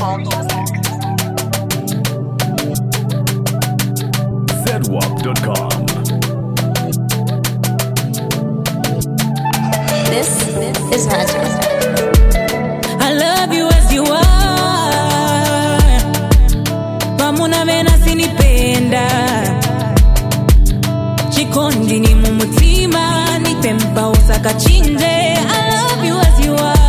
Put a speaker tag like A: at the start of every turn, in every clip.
A: zedwap.com.
B: This is magic.
C: I love you as you are. Pamuna vena sinipenda. Chikondi ni mumutima. Nipempa usaka chinje. I love you as you are.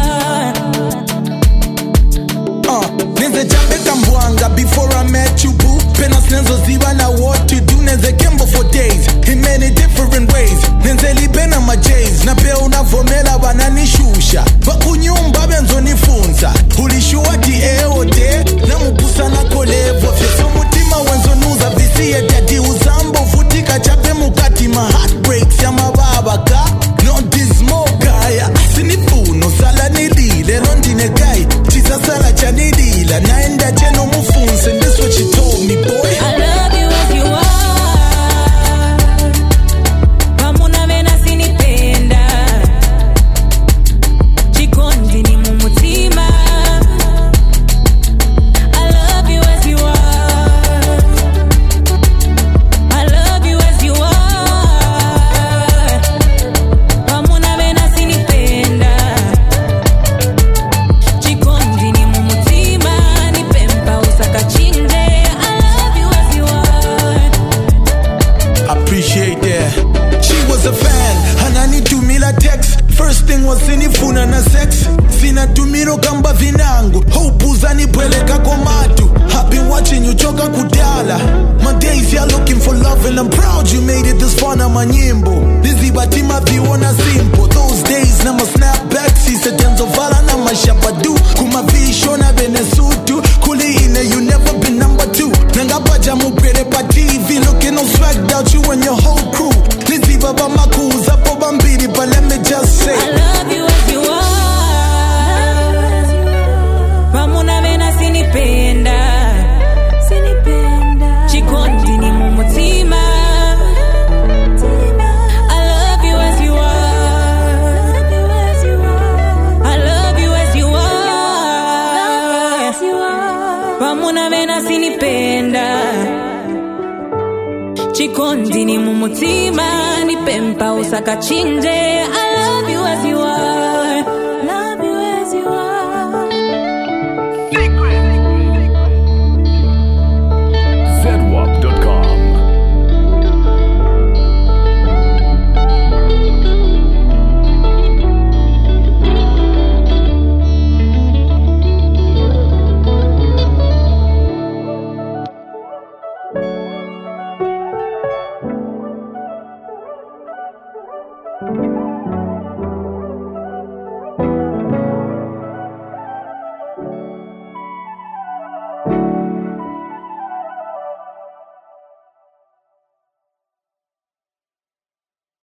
D: Nenze jambe kambwanga before I met you boo. Penas nenzo ziwa na what to do. Nenze kembo for days in many different ways. Nenze libena my J's. Na pia unavomela wananishusha. Bakunyumba benzo nifunza. Ulishua ti eote. Na mubusa na kolevo. Fyeso mutima wenzo nuza visiye daddy uzambo. Vutika chape mukati ma heartbreaks ya mababa ka. Not this more kaya. Sinifuno sala nilile. Rondine kai. Chisa sala chanilila. Naenda cheno mufunze. And this what she told me boy.
C: I love you as you are. Pamuna vena sinipenda. Chikondi ni mumutima. I love you as you are. I love you as you are. Pamuna vena sinipenda. Chikondi ni mumutima. Nipempa usaka chinje. I love you as you are.
D: Appreciate that. She was a fan, hanani tumila text. First thing was sinifuna na sex. Sina tumiro kamba vinangu. Hope uzani peleka komatu. I've been watching you choka kudala. My days you're looking for love and I'm proud you made it this far na manyimbo. Lizzy batima viona simple. Those days na ma snapback. Sisa tenzo vala na mashapadu. Kuma visho na benesutu. Kuli ine you never been number two. Nanga jamu pere pa TV. Looking all swagged out you and your whole crew. Lizzy baba makuza po bambiri. But let me just say
C: I love you as you are. Pamuna vena sinipenda. Chikondi ni mumutima. I love you as you are. I love you as you are. Pamuna vena sinipenda. Chikondi ni mumutima. Nipempa usaka chinje. I love you as you are.